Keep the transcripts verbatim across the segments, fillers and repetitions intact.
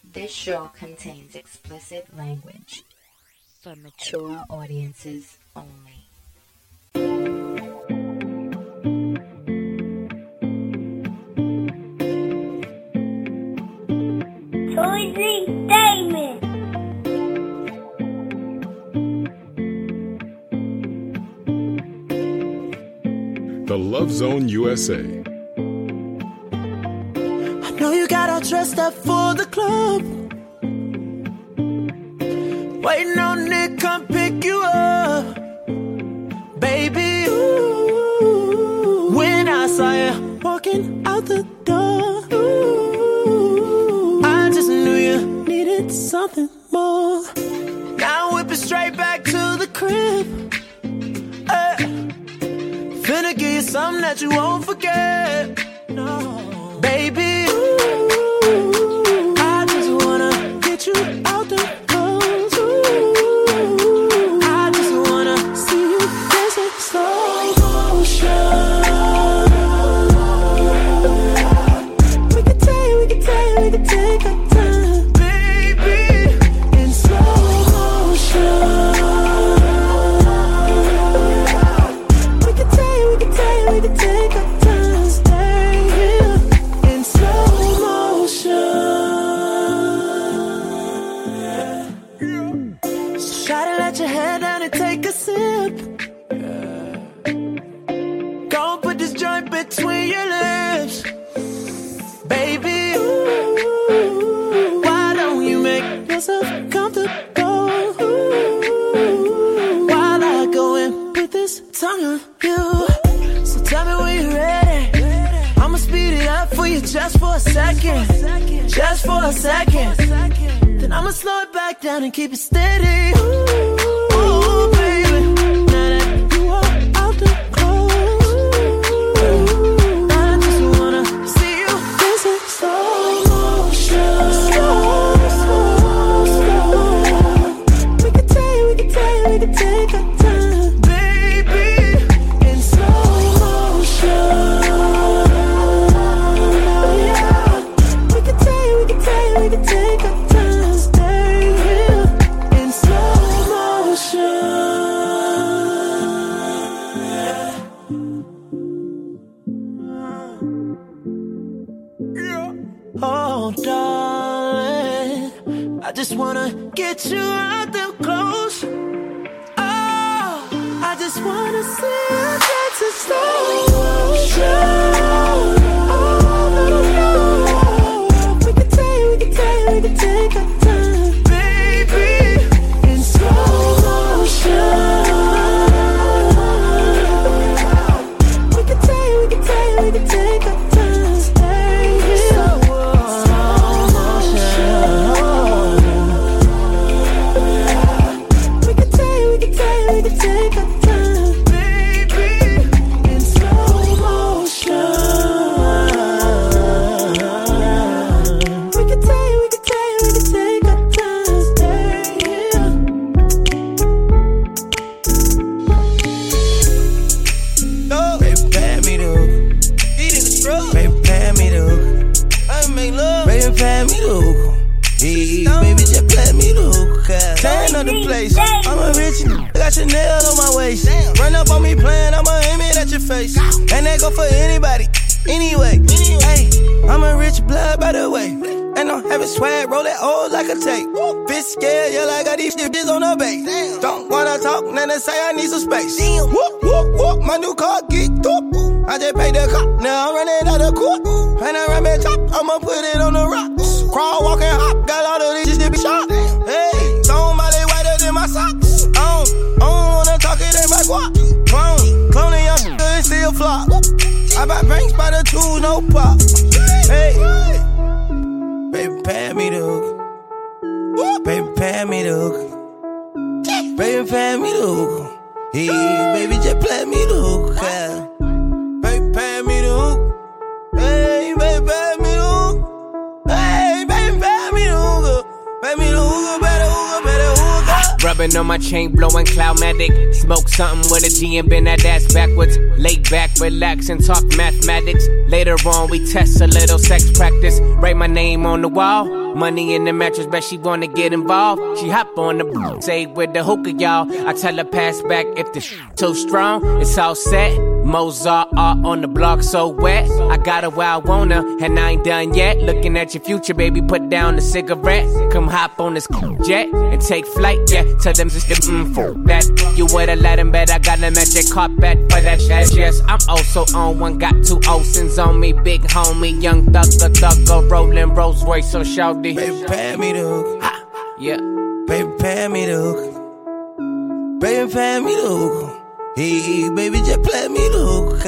This show contains explicit language for mature audiences only. Toysy Damon. The Love Zone U S A. I know you got all dressed up for the club, waiting on Nick come pick you up, baby. Ooh, when I saw you walking out the door, ooh, I just knew you needed something more. Now whip it straight back to the crib. Hey. Finna give you something that you won't forget. No, baby. Ooh, I just wanna get you out the clothes. Ooh, I just wanna see you dancing slow motion. We can take, we can take, we can take our time, baby, in slow motion. We can take, we can take, we can take our time, stay here in slow motion. So try to let your head down and take a sip. Go and put this joint between your lips, baby. Ooh, why don't you make yourself comfortable? Ooh, while I go and put this tongue on you. So tell me when you're ready. I'ma speed it up for you just for a second. Just for a second. Then I'ma slow it back down and keep it steady. Ooh, baby. Now that you are out the clothes, I just wanna see you dancing slow motion. Slow, slow, slow. We can take, we can take, we can take our time, baby, in slow motion. Yeah. We can take, we can take, we can take our time, stay here in slow motion. Oh, darling, I just wanna get you out them clothes. Oh, I just wanna see you dancing slow motion. Oh, no, no, no. We can take, we can take, we can take our time, baby, in slow motion. We can take, we can take, we can take our time, stay here. Slow motion. We can take, we can take, we can take our time, baby, in slow motion. We can take, we can take, we can take our time, stay here. No, baby, pat me the hook. Eat in the straw. Baby, pat me the hook. I make love. Baby, pat me the hook. Hey, baby, just pat me the hook. Turn up the place. I'm a rich nigga. Got Chanel on my waist. Run up on me playing, I'ma aim it at your face. And that go for anybody. Anyway, hey, I'm a rich blood by the way. And I'm having swag, roll it old like a tape. Bitch scared, yeah, like I got these bitches on the base. Don't wanna talk, then they say I need some space. Whoop, whoop, whoop, my new car geeked up. I just paid the cop, now I'm running out of court. And I run my top, I'ma put it on the rocks. Crawl, walk, and hop, got all of these to be shot. Hey, somebody whiter than my socks. I don't, I don't wanna talk, it ain't my guap. Clone, cloning your shit, and still flop. I buy banks by the two, no pop. Hey, baby, pat me the hook. Baby, pat me the hook. Baby, pat me the hook. Hey, baby, just pat me the hook. Yeah. Baby, pat me the hook. Hey, baby, pat me the hook. Hey, baby, pat me the hook. Pat me the hook, better hook, better hook. Rubbing on my chain, blowing Cloudmatic. Smoke something with a G and bend that ass backwards. Lay back, relax, and talk mathematics. Later on, we test a little sex practice. Write my name on the wall. Money in the mattress, bet she wanna get involved. She hop on the b- say with the hookah, y'all. I tell her pass back if the sh- too strong. It's all set. Mozart art on the block so wet. I got her where I want her, and I ain't done yet. Looking at your future, baby, put down the cigarette. Come hop on this jet and take flight, yeah. Tell them just the mm for that. You would've let him bet I got a magic carpet for that shit. Yes, I'm also on one, got two Olsen's on me. Big homie, young thugger, thugger, rolling Rolls Royce, so shawty. Baby, pass me the hook. Ha, yeah. Baby, pass me the hook. Baby, pass me the hook. Hey, baby, just play me the hook.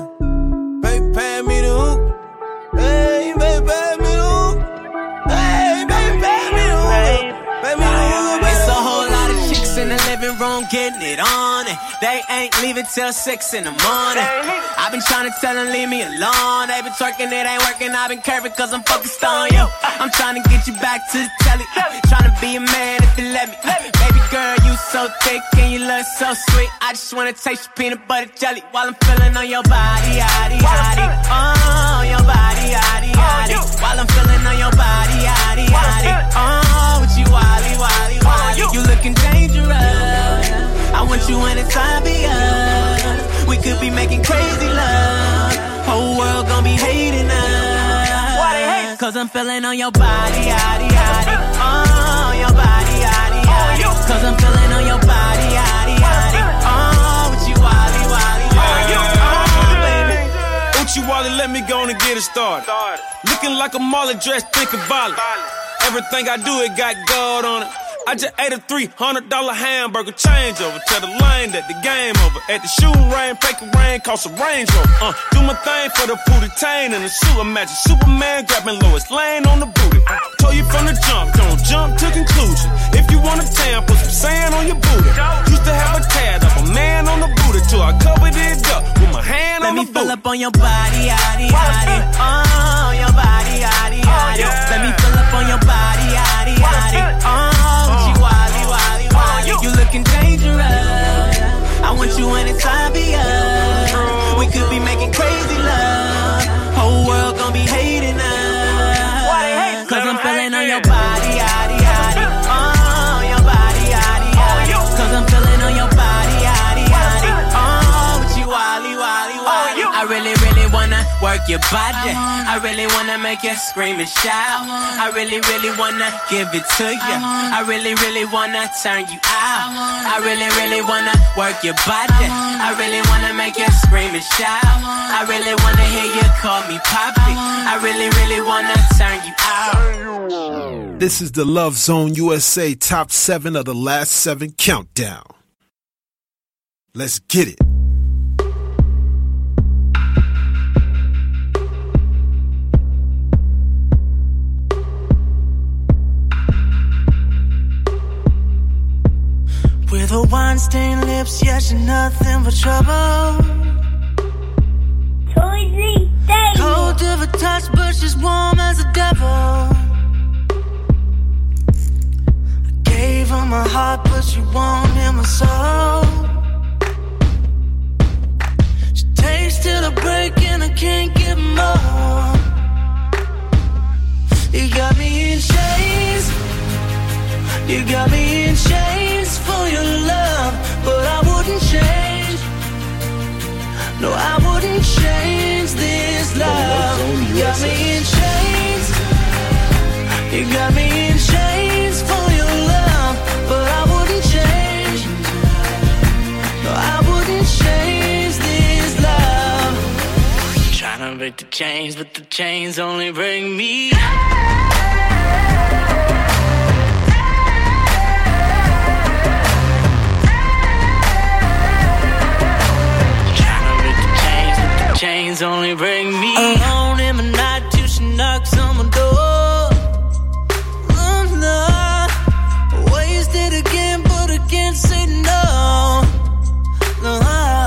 Baby, pass me the hook. Hey, baby, pass me the hook. Hey, baby, pass me the hook. Pass me the hook, baby. It's a whole lot of chicks in the living room getting it on, and they ain't leaving till six in the morning. I've been trying to tell them leave me alone. They been twerking, it ain't working. I've been curving cause I'm focused on you. I'm trying to get you back to the telly. Trying to be a man if you let me. Baby girl, you so thick and you look so sweet. I just wanna taste your peanut butter jelly while I'm feeling on your body, yaddy, yaddy. Oh, your body, yaddy, yaddy. While I'm feeling on your body, yaddy, yaddy. Oh, with you, wally, wally, wally. You looking dangerous. I want you anytime beyond. We could be making crazy love. Whole world gon' be hating us. Why they hate? Cause I'm feeling on your body, yaddy, yaddy. Oh, your body, yaddy, yaddy. Cause I'm feeling on your body, yaddy, yaddy. Oh, with you, wally, wally, wally. Oh, baby. Uchi Wally, let me go on and get it started. Looking like a Marley dressed, thinking violent. Everything I do, it got gold on it. I just ate a three hundred dollar hamburger changeover. Tell the lane that the game over. At the shooting range, fake a rain, cost a Range Rover. Uh, do my thing for the booty tain and the suit. Imagine Superman grabbing Lois Lane on the booty. Uh, told you from the jump, don't jump to conclusion. If you want a tan, put some sand on your booty. Used to have a tad of a man on the booty till I covered it up with my hand Let on the Let me booty. fill up on your body, yaddy, yaddy. Oh, your body, yaddy, yaddy. Let me fill up on your body, yaddy, yaddy. Oh. You looking dangerous. I want you anytime beyond. We could be making crazy love. Whole world gon' be hating us. Cause I'm feeling on your body, yaddy, yaddy. Oh, your body, yaddy, yaddy. Cause I'm feeling on your body, yaddy, yaddy. Oh, with you, wally, wally, wally. I really, really wanna work your body. I really wanna make you scream and shout. I really, really wanna give it to you. I really, really wanna turn you out. I really, really wanna work your body. I really wanna make you scream and shout. I really wanna hear you call me Poppy. I really, really wanna turn you out. This is the Love Zone U S A Top seven of the Last seven Countdown. Let's get it. With her wine-stained lips, yeah, she's nothing but trouble. Toysy David. Cold to the touch, but she's warm as a devil. I gave her my heart, but she wanted my soul. She takes till the break and I can't get more. You got me in chains. You got me in chains for your love, but I wouldn't change. No, I wouldn't change this love. You got me in chains. You got me in chains for your love, but I wouldn't change. No, I wouldn't change this love. Trying to break the chains, but the chains only bring me. Chains only bring me alone in the night till she knocks on my door. Oh no, wasted again, but I can't say no. No,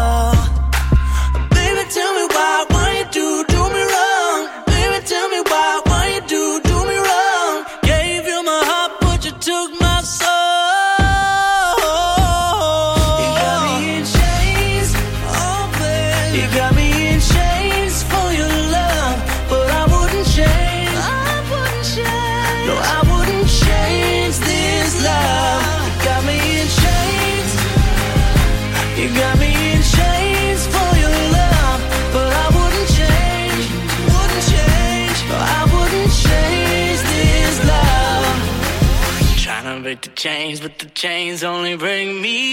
baby, tell me why, why you do do me wrong? Baby, tell me why, why you do do me wrong? Gave you my heart, but you took my soul. break the chains, but the chains only bring me.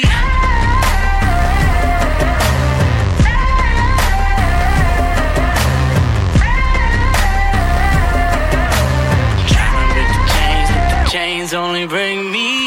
Trying to break the chains, but the chains only bring me.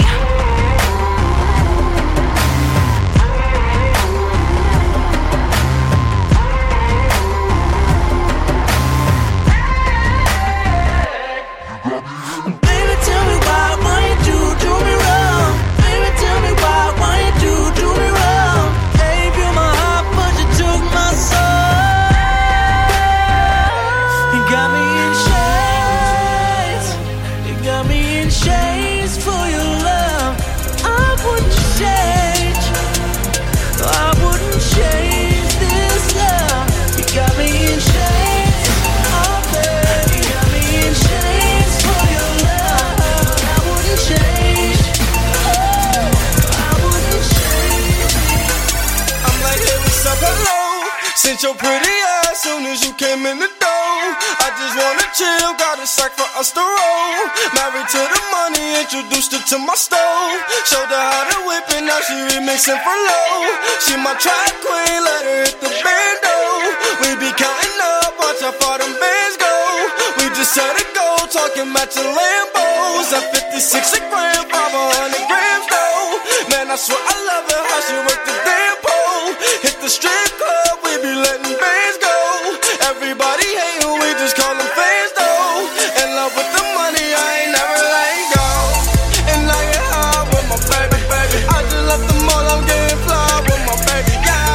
Since your pretty ass soon as you came in the door. I just wanna chill, got a sack for us to roll. Married to the money, introduced her to my stove. Showed her how to whip it, now she remixing for low. She my track queen, let her hit the bando. We be counting up, watch how far them bands go. We just set a goal, talking matching Lambos. At fifty-six a gram, five hundred grams though. Man, I swear I love her, how she work the damn pole. Hit the strip club, we be letting bands go. Everybody hatin', we just call them fans though. In love with the money, I ain't never letting go. And I get high with my baby, baby. I just left the mall, I'm getting fly with my baby,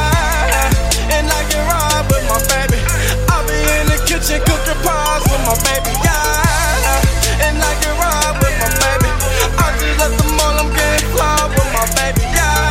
yeah. And I get ride with my baby. I be in the kitchen cooking pies with my baby, yeah. And I get ride with my baby. I just left the mall, I'm getting fly with my baby,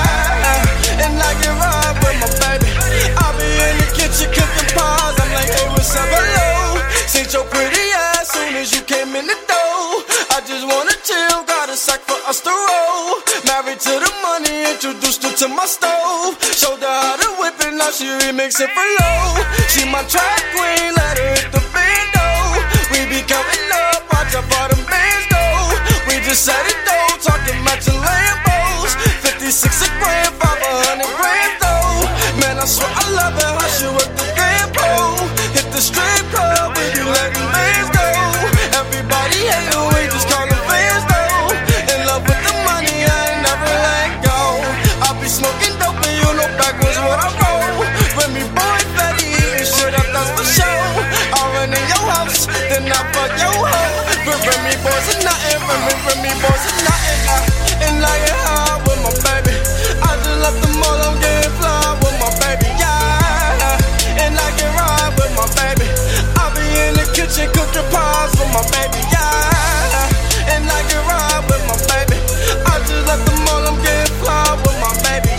yeah. And I get ride with my baby. I be in the kitchen cooking pies. I'm like, hey, what's up, hello? Seen your pretty ass soon as you came in the door. I just wanna chill, got a sack for us to roll. Married to the money, introduced her to my stove. Showed her how to whip it, now she remixing for low. She my track queen, let her hit the bando. We be coming up, watch how far them bands go. We just set it though, talking matching Lambos. fifty-six a gram, five hundred grams though. Man, I swear I love her, how she work the damn pole. Hit the strip club, we be letting bands go. Everybody hate her, we just call them fans though. In love with the money, I ain't never let go. I be smoking dope and you know backwards what I roll. When me boy fatty eating shit up, that's for sure. I run in your house, then I fuck your hoe. But Remy boys are nothing, Remy, Remy boys are nothing. And I get high with my baby. I just left the mall, I'm getting fly with my baby, yeah. And I get ride with my baby. I be in the kitchen cooking pies for my baby, yeah. And I get ride with my baby. I just left the mall, I'm getting fly with my baby,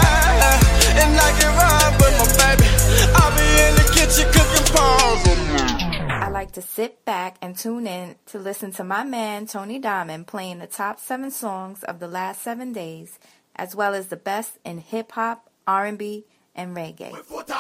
yeah. And I get ride with my baby. I be in the kitchen cooking pies. I like to sit back and tune in to listen to my man Tony Diamond playing the top seven songs of the last seven days, as well as the best in hip-hop, R and B, and reggae.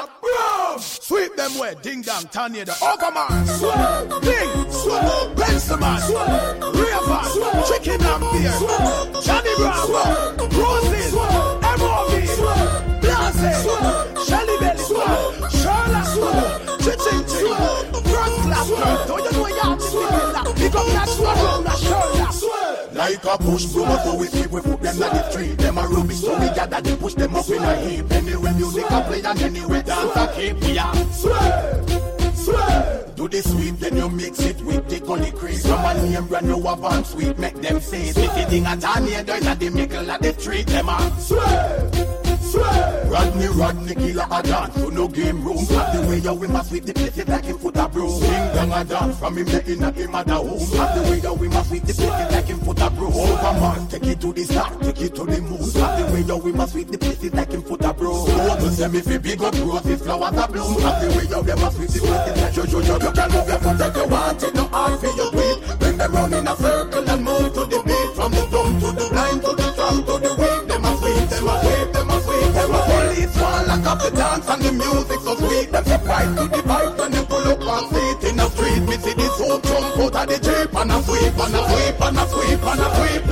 Sweep them way, ding dong, tornado, Overman, ding, Benjamin, River, Chicken and Beer, Johnny Bravo, Roses, M O V, Blase, Shelly Belly, Sherlock, Chichin Ching, Front Class, don't you know you're the Pick up that swallow, that Sherlock. Like a push broom, so we sweep, we put them like the street. Them a rubbish, so we gather, they push them up in a heap. Anyway music a play and anyway dance a keep. Yeah, swear, swear. Do the sweep, then you mix it with the gully crease. From a name brand new avant sweet, make them say it. If you think a tornado in the middle of the street, them a swear, swear. Rodney, Rodney, killer a dance, so no game room. Have the way you we must sweep the place it like him foot a broom. Ding dong a dance, from him making at him at the home. Have the way you we must sweep the place it like him foot a broom. Overman, take it to the start, take it to the moon. Have the way you we must sweep the place it like him foot a broom. So to say me fi big up roses, flowers a bloom. Have the way you we must sweep the place it like yo yo yo. You can move your foot if you want it, no hard for your tweet. Bring them round in a circle and move to the beat. From the dumb to the blind to the strong to the weak. Them a sweep, them a sweep, them a sweep, them a police one lock up the dance and the music so sweet. Them surprised to the vibe when they pull up and sit in the street. Me see this whole jump out of the jeep and a sweep and a sweep and a sweep and a sweep. Like a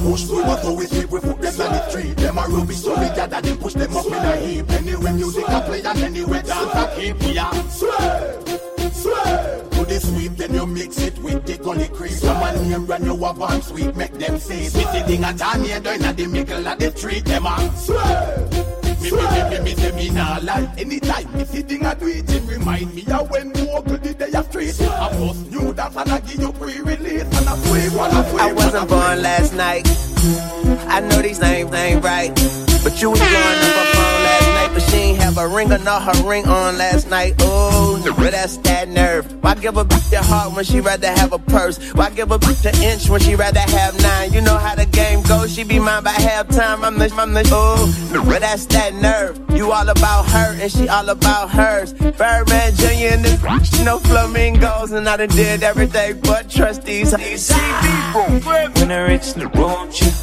push through us, so we sleep, we put them on the street. Them a rubbish, so we gather them, push them up in a heap. Anyway music a play and anyway dance a keep. Yeah, sway, sway. To the sweet, then you mix it with the gully crease. Some man name brand you have on sweet, make them see. Sitting at a near down at the middle of the street. Them a sway. Me, me, me, me, me, say me nah lie. Anytime me sitting a do it, it remind me of when we walk to the day of street. I first knew that and I give you pre-release and I play one, I play I wasn't born last night. I know these names ain't right, but you was blowing up her phone last night, but she ain't have a ring or not her ring on last night. Oh, but that's that nerve. Why give a bitch a heart when she rather have a purse? Why give a bitch an inch when she rather have nine? You know how the game goes. She be mine by halftime. I'm the, I'm the. Oh, but that's that nerve. You all about her and she all about hers. Birdman Junior in this bitch, no flamingos, and I done did everything but trust these. these when the rich nigga want you,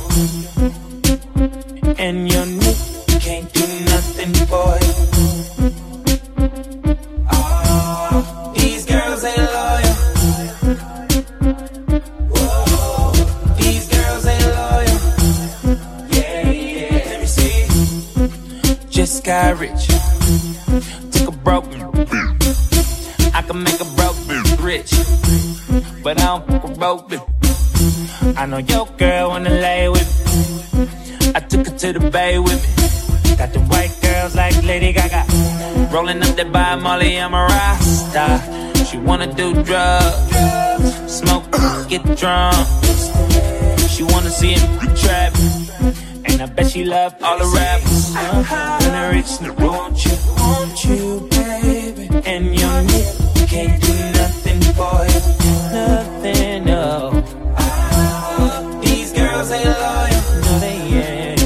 and your nigga can't do nothing for you. Oh, these girls ain't loyal. Whoa, these girls ain't loyal. Yeah, yeah. Let me see. Just got rich. Took a broke man. I can make a broke man rich, but I don't fuck a broke man. I know your girl wanna lay with me. I took her to the bay with me. Got the white girls like Lady Gaga, rolling up that by Molly, I'm a Rasta. She wanna do drugs, smoke, get drunk. She wanna see him trap, and I bet she love all the rappers. When a rich nigga want you, want you, baby, and your nigga can't do nothing for you, nothing, no. These girls ain't loyal, no they ain't.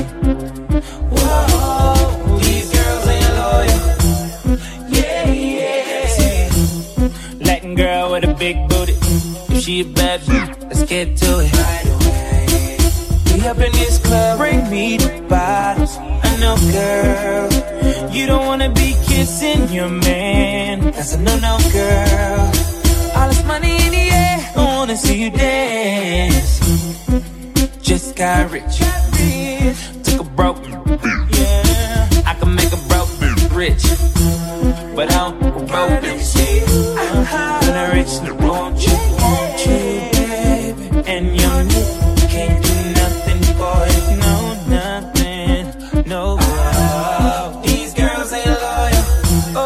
Whoa, these girls ain't loyal. Yeah, yeah. Latin girl with a big booty. If she a bad bitch, let's get to it. Right away. We up in this club, bring me the bottles. I know, girl, you don't wanna be kissing your man. That's a no-no, girl. All this money in the air, I wanna see you dance. Just got rich, took a broke man. Yeah, I can make a broke man rich, but I don't fuck a broke man. When a rich nigga want you, want you, baby, and your nigga can't do nothing for you, no, nothing, no. Oh, these girls ain't loyal. Oh,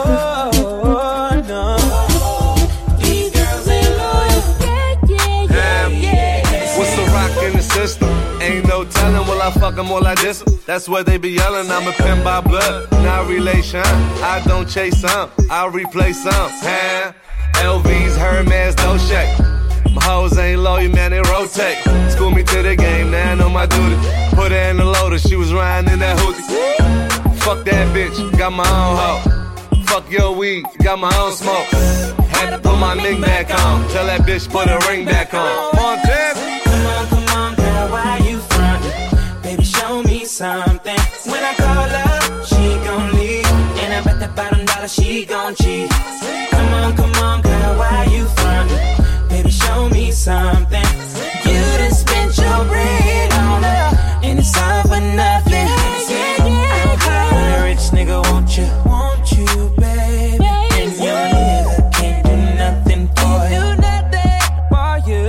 no. These girls ain't loyal. Yeah, yeah, yeah, yeah. What's the rock in the system? Ain't no telling, will I fuck them or I diss them? That's what they be yelling, I'm a pin by blood, not relation. I don't chase some, I replace some. Huh? L V's, Hermes, no shake. My hoes ain't loyal, man, they rotate. School me to the game, now I know my duty. Put her in the loader, she was riding in that hoodie. Fuck that bitch, got my own hoe. Fuck your weed, got my own smoke. Had to put my link back on, tell that bitch put her ring back on. Montez. Come on, come on, girl, why you frontin'? Baby, show me something. When I call her, she gon' leave, and I bet that bottom dollar she gon' cheat. Come on, come on, girl, why you frontin'? Baby, show me something. You done spent your bread on her, and it's all for nothing. Yeah, yeah, yeah. When a rich nigga want you, want you, baby, and your nigga can't do nothing for you, do nothing for you.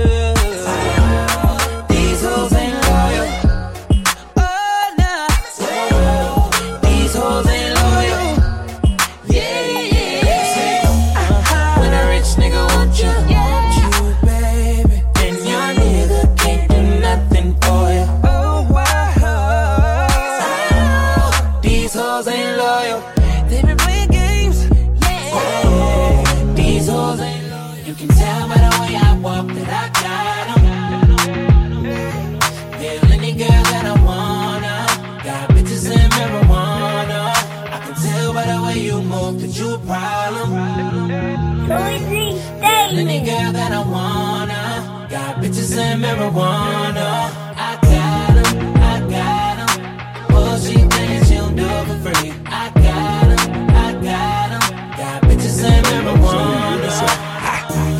These hoes ain't loyal. Oh no, these hoes ain't loyal. Yeah, yeah, yeah. When a rich nigga want you, want you, baby, and your nigga can't do nothing for you. Oh wow, these hoes ain't loyal. They been playing games. Yeah, these hoes ain't loyal. You can tell by the way I walk that I got 'em. They're any girl that I wanna. Got bitches in marijuana. I can tell by the way you move that you a problem. Any girl that I wanna. Got bitches in marijuana. I got 'em, I got 'em. Well, she thinks she'll do it for free. I got 'em, I got 'em. Got bitches in marijuana.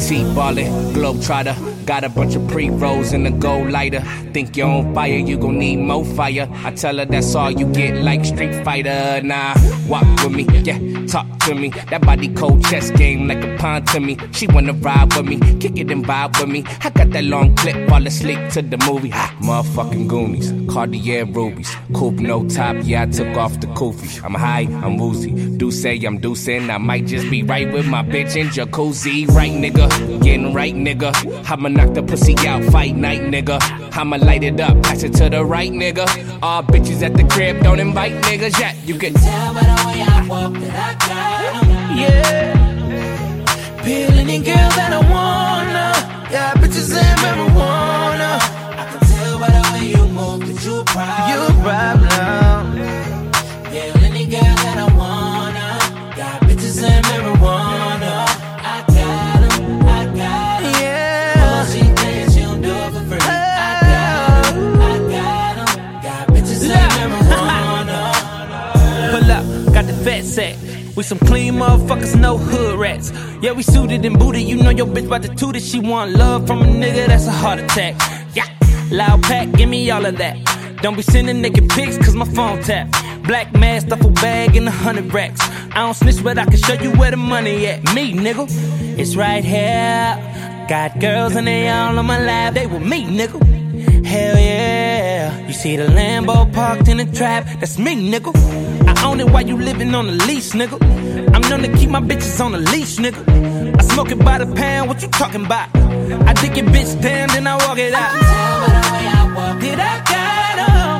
T-ballin', globetrotter. Got a bunch of pre-rolls and a gold lighter. Think you're on fire, you gon' need more fire. I tell her that's all you get, like Street Fighter. Nah, walk with me, yeah, talk to me. That body cold chess game like a pawn to me. She wanna ride with me, kick it and vibe with me. I got that long clip, fall asleep to the movie. Ha, motherfucking Goonies, Cartier rubies. Coupe no top, yeah, I took off the kufi. I'm high, I'm woozy. Do say I'm deucing, I might just be right with my bitch in jacuzzi. Right, nigga, getting right, nigga. I'ma knock the pussy out, fight night, nigga. I'ma light it up, pass it to the right, nigga. All bitches at the crib, don't invite niggas yet. You can tell by the way I walk that I got 'em. Yeah. Peel any girl that I wanna. Got bitches and marijuana. I can tell by the way you move that you a problem. You a problem. Peel any girl that I wanna. Got bitches and marijuana. I got 'em, I got 'em. Yeah. All she thinks she don't do it for free. I got 'em, I got 'em. Got bitches and marijuana. Pull up, got the fat sack. We some clean motherfuckers, no hood rats. Yeah, we suited and booted. You know your bitch about to toot it. She want love from a nigga, that's a heart attack. Yeah, loud pack, give me all of that. Don't be sending naked pics, cause my phone tap. Black mask, duffel bag, and a hundred racks. I don't snitch, but I can show you where the money at. Me, nigga, it's right here. Got girls and they all on my lap. They with me, nigga. Hell yeah. You see the Lambo parked in the trap. That's me, nigga. I own it while you living on the lease, nigga. I'm known to keep my bitches on the leash, nigga. I smoke it by the pound, what you talking about? I dig your bitch down, then I walk it out. I can tell by the way I walk Did I got 'em?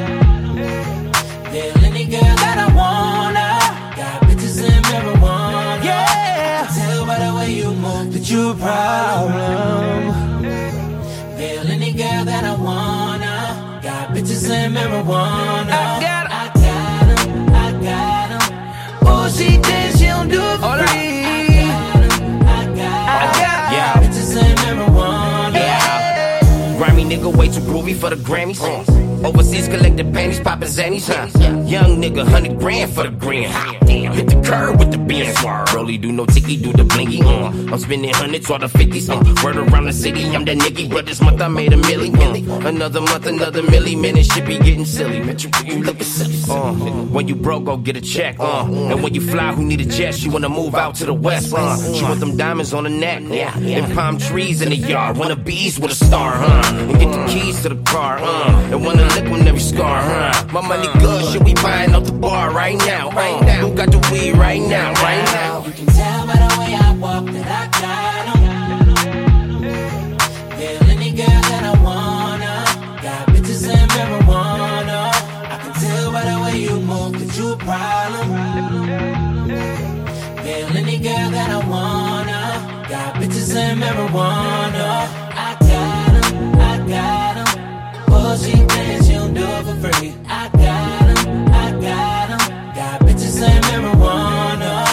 Feel any girl that I wanna. Got bitches and marijuana. Yeah. I can tell by the way you move That you a problem. Feel any girl that I wanna. Got bitches and marijuana. I got 'em. I got 'em, I got 'em. Oh, she thinks she don't do it for free. I got 'em, I got 'em. I got 'em. Yeah. Bitches and marijuana. Yeah. Grimy nigga way too groovy for the Grammys. Uh. Overseas collected panties, poppin' zannies, huh? Young nigga, hundred grand for the grand. Hit the curb with the Benz. Rolly do no ticky, do the blinky. Uh. I'm spending hundreds or the fifties. Uh. Word around the city, I'm that nigga. But this month I made a milli. Uh. Another month, another milli. Man, it should be getting silly. Man, you, you looking silly. Uh. When you broke, go get a check. Uh. And when you fly, who need a jet? She wanna move out to the west. Uh. She want them diamonds on the neck. Yeah. And palm trees in the yard. Wanna bees with a star, huh? And get the keys to the car, uh. And wanna lick on every scar, huh? My money good, shit, we buying up the bar right now, right now. Who got the weed right now, right now? You can tell by the way I walk that I got 'em. Feel any girl that I wanna. Got bitches and marijuana. I can tell by the way you move that you a problem. Feel any girl that I wanna. Got bitches and marijuana. I got 'em, I got 'em. Oh, she thinks she don't do it for free. I got 'em, I got 'em. Got bitches and marijuana.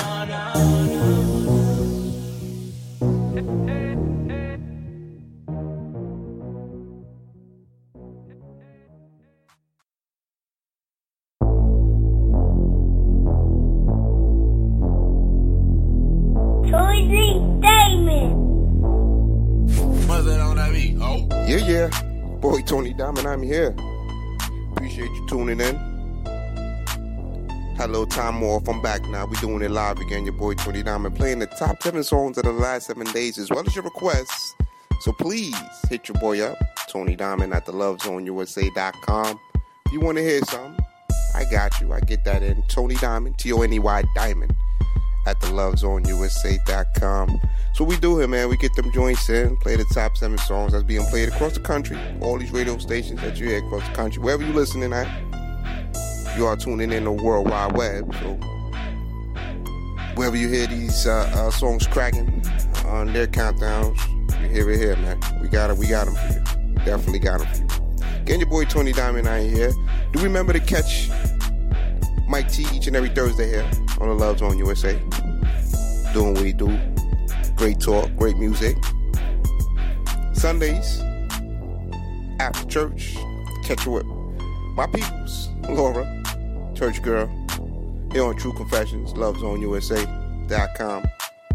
Toysy Damon. What's that on that beat? Oh. Yeah, yeah. Boy, Tony Diamond, I'm here. Appreciate you tuning in. Had a little time off. I'm back now. We doing it live again. Your boy Tony Diamond playing the top seven songs of the last seven days as well as your requests. So please hit your boy up, Tony Diamond at the love zone U S A dot com. If you want to hear something, I got you. I get that in. Tony Diamond, T O N E Y Diamond at the love zone U S A dot com. So we do here, man. We get them joints in, play the top seven songs that's being played across the country. All these radio stations that you hear across the country, wherever you're listening at, you are tuning in the World Wide Web. So wherever you hear these uh, uh, songs cracking on their countdowns, you hear it here, man. We got it. We got them for you. Definitely got them for you. Again, your boy Tony Diamond, I ain't here. Do remember to catch Mike T each and every Thursday here on the Love Zone U S A. Doing what we do. Great talk, great music. Sundays, after church, catch you with my peoples, Laura, church girl, here on True Confessions, love zone U S A dot com.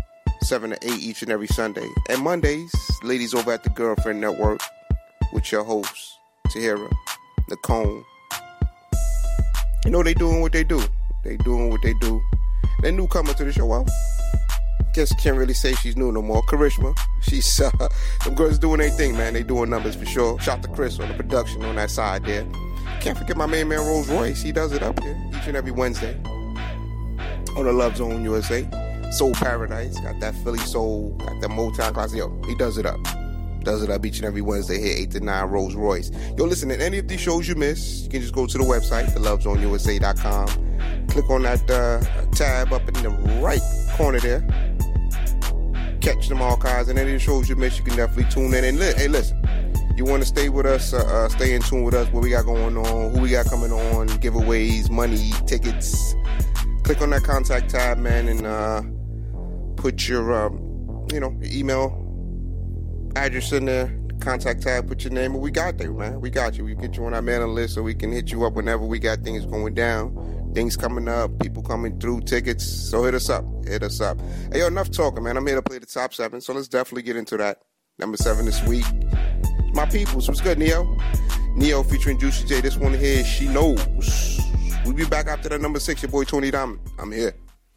seven to eight each and every Sunday. And Mondays, ladies over at the Girlfriend Network with your hosts, Tahira, Nicole. You know, they doing what they do. They doing what they do. They're newcomer to the show. Well, guess can't really say she's new no more. Karishma, she's, uh, them girls doing their thing, man. They doing numbers for sure. Shout to Chris on the production on that side there. Can't forget my main man, Rolls Royce. He does it up here each and every Wednesday on the Love Zone U S A. Soul Paradise, got that Philly soul, got that Motown class. Yo, he does it up. Does it up each and every Wednesday here, eight to nine, Rolls Royce. Yo, listen, at any of these shows you miss, you can just go to the website, the love zone u s a dot com. Click on that uh, tab up in the right corner there. Catch them archives, and any of the shows you miss, you can definitely tune in. And li- hey, listen, you want to stay with us, uh, uh, stay in tune with us, what we got going on, who we got coming on, giveaways, money, tickets. Click on that contact tab, man, and uh, put your, um, you know, your email address in there, contact tab, put your name, and we got there, man. We got you. We get you on our mailing list so we can hit you up whenever we got things going down, things coming up, people coming through, tickets. So hit us up. Hit us up. Hey, yo, enough talking, man. I'm here to play the top seven, so let's definitely get into that. Number seven this week. My peoples. What's good, Neo? Neo featuring Juicy J. This one here, She Knows. We'll be back after that number six. Your boy, Tony Diamond. I'm here.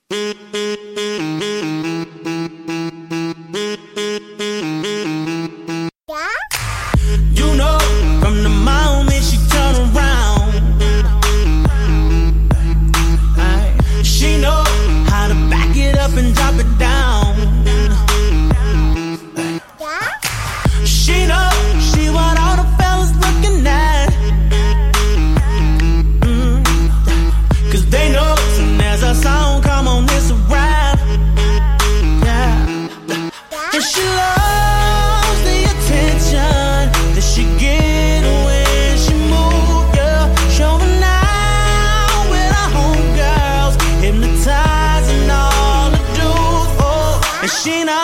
You know, from the moment she turn around, she know how to back it up and drop it down. She know she what all the fellas looking at. Mm. Cause they know soon as a song come on, this a rap. Yeah. And she loves the attention that she get when she move, yeah. Showing out with her homegirls, hypnotizing all the dudes, oh. And she knows.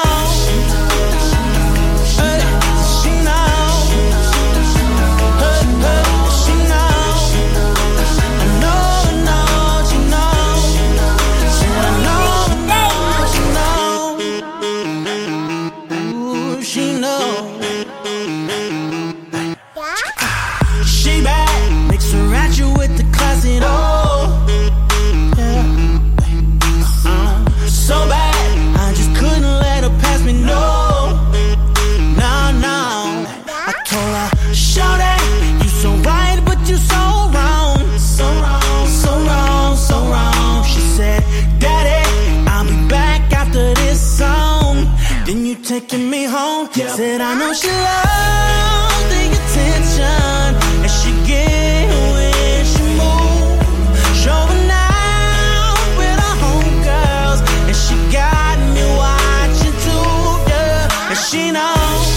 Taking me home, yep. Said I know she loves the attention and she get when she move, showing out with her homegirls, and she got me watching too, yeah. And she knows,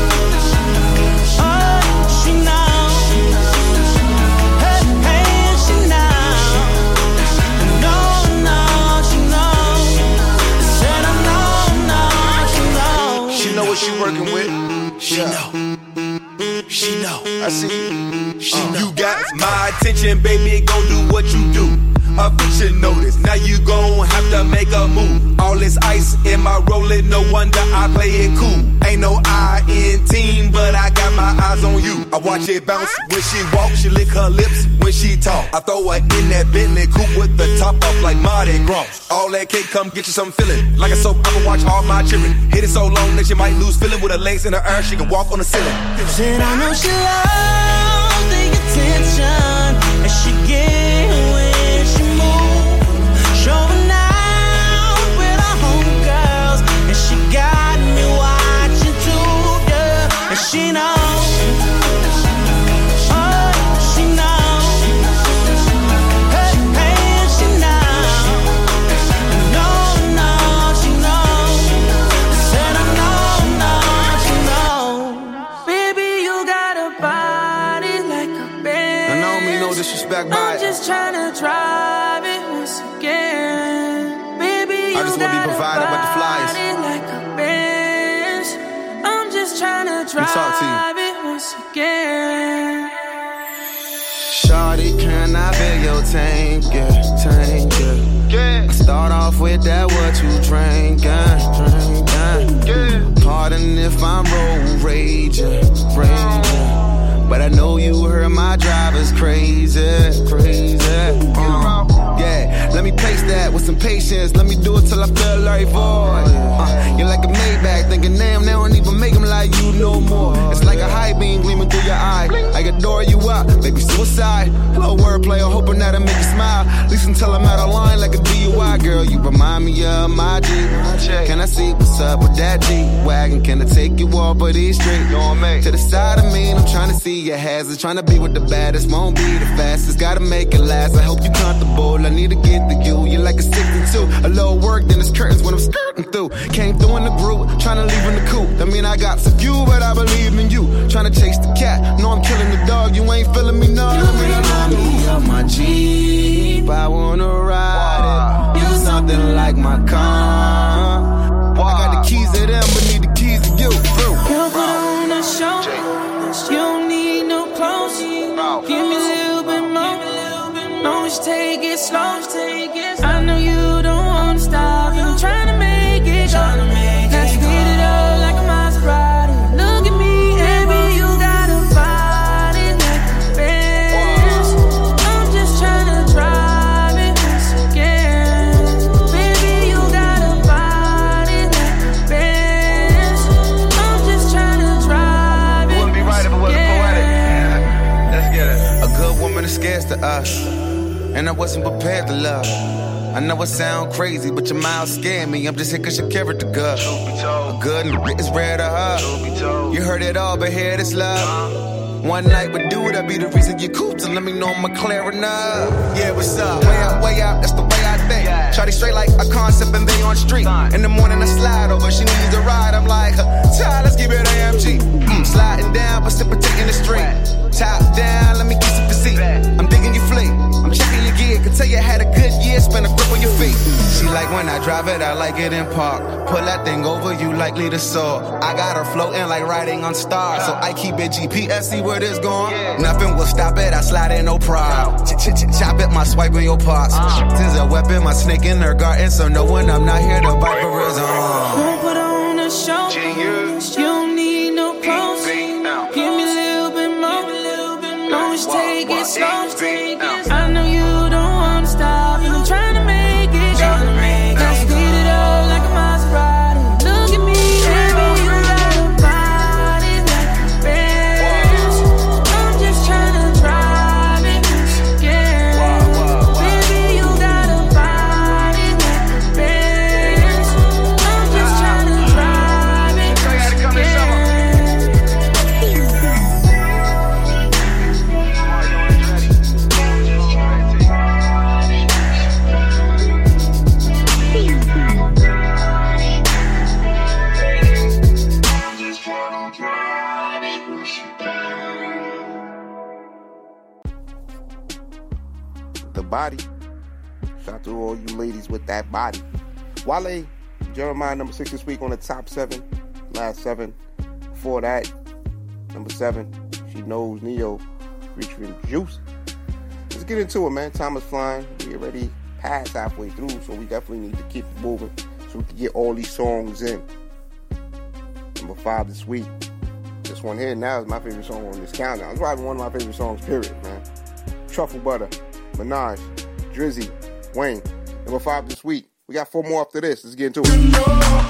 oh, she knows, hey, hey, she knows, no, no, she knows, said I know, no, she knows. She know what she working with. She yeah. know. She know. I see you. She uh. know. You got my attention, baby. Go do what you do. A bitch notice. Now you gon' have to make a move. All this ice in my rolling, no wonder I play it cool. Ain't no I in team, but I got my eyes on you. I watch it bounce when she walk, she lick her lips when she talk. I throw her in that Bentley coupe with the top off like Mardi Gras. All that cake, come get you some feeling. Like a soap, I can watch all my children. Hit it so long that she might lose feeling. With her legs in her air, she can walk on the ceiling. Said I know she loves the attention and she get when she move, showing out with her homegirls, and she got me watching too, yeah. And she knows, oh, she knows, hey, hey, she knows, no, no, she knows, said I know, no, she knows. Baby, you got a body like a Benz. I know me no disrespect, but I'm just tryna drive it once again. Baby, you I just wanna be provided by the flyers. like a Benz. I'm just tryna drive it once again. Shawty, can I beg your tank, yeah, tank, yeah. I start off with that what you drink, yeah, drink, is crazy, crazy. Uh, yeah, let me place that with some patience. Let me do it till I feel like void. Uh, you're like a Maybach, thinking damn, they don't even make them like you no more. It's like a high beam gleaming through your eye. I adore you up, baby suicide. Little wordplay, I'm hoping that I make you smile. At least until I'm out of line like a D U I. Girl, you remind me of my G. Can I see what's up with that G-Wagon? Can I take you off of these streets? To the side of me, and I'm trying to see your hazards. Trying to be with the baddest, won't be the fastest. Gotta make it last, I hope you comfortable. I need to get to you, you're like a sixty-two. A little work, then it's curtains when I'm skirting through. Came through in the group, trying to leave in the coop. I mean, I got some few, but I believe in you. Trying to chase the cat, know I'm killing the dog. You ain't feeling me, no. You remind me of my Jeep, I wanna ride it. You something like my car. I got the keys to them, but need the keys to you. Girl, put on a show. You don't need no clothes. Give me a little bit more. No, just take it slow. I know you don't wanna stop. I'm trying to make it go. Let's speed it up like a Maserati. Look at me, baby, you got a body like a Benz. I'm just trying to drive it once again. Baby, you got a body like a Benz. I'm just trying to drive it. Wouldn't be right if it wasn't poetic. Let's get it. A good woman is scarce to us, and I wasn't prepared to love. I know it sound crazy, but your mouth scared me. I'm just here cause your character good. A good n***a is rare to her. You heard it all, but here this love. One night with dude, that be the reason you cool. So let me know I'm clear enough. Yeah, what's up? Way out, way out, that's the way I think. Shawty straight like a concept and they on street. In the morning I slide over, she needs a ride. I'm like, child, let's keep it A M G. Mm, sliding down, precipitating the street. Top down, let me kiss your physique. I'm digging your fleet, I'm checking your gear. Can tell you had a good year, spend a grip on your feet. She like when I drive it, I like it in park. Pull that thing over, you likely to soar. I got her floating like riding on stars. So I keep it G P S, see where this going. Nothing will stop it, I slide in, no problem. Chop it, my swipe in your parts. Since a weapon, my snake in her garden. So no when I'm not here, the viper is on. Don't put on a show. You don't need no clothes. Give me a little bit more. Don't just take it slow. I know you don't wanna stop, and I'm trying to make it go. Let's speed it up like a Maserati. Look at me, baby, you got a body like a Benz. I'm just trying to drive it again. Baby, you got a body like a Benz. I'm just trying to drive it again. The body. Shout out to all you ladies with that body. Wale, Jeremiah, number six this week on the top seven. Last seven. Before that, number seven, She Knows Neo featuring Juice. Let's get into it, man. Time is flying. We already past halfway through, so we definitely need to keep it moving so we can get all these songs in. Number five this week. This one here now is my favorite song on this countdown. It's probably one of my favorite songs, period, man. Truffle Butter, Minaj, Drizzy, Wayne. Number five this week. We got four more after this. Let's get into it.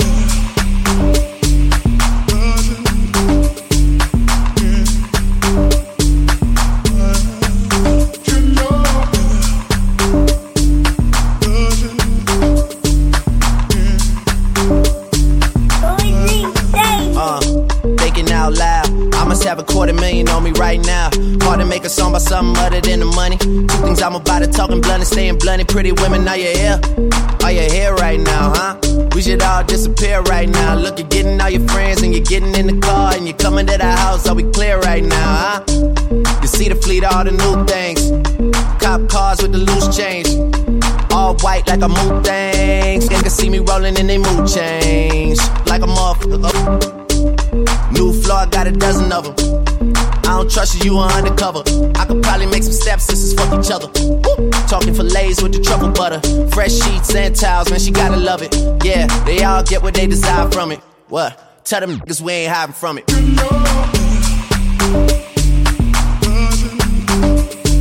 Have a quarter million on me right now. Hard to make a song about something other than the money. Two things I'm about to talking blunt and staying blunt. Pretty women, are you here? Are you here right now, huh? We should all disappear right now. Look, you're getting all your friends and you're getting in the car and you're coming to the house. Are we clear right now, huh? You see the fleet, all the new things. Cop cars with the loose change. All white like a mood things. They can see me rolling in they mood change. Like a motherfucker. New floor, I got a dozen of them. I don't trust you, you are undercover. I could probably make some stepsisters fuck each other. Woo! Talking fillets with the truffle butter. Fresh sheets and towels, man, she gotta love it. Yeah, they all get what they desire from it. What? Tell them niggas we ain't hiding from it.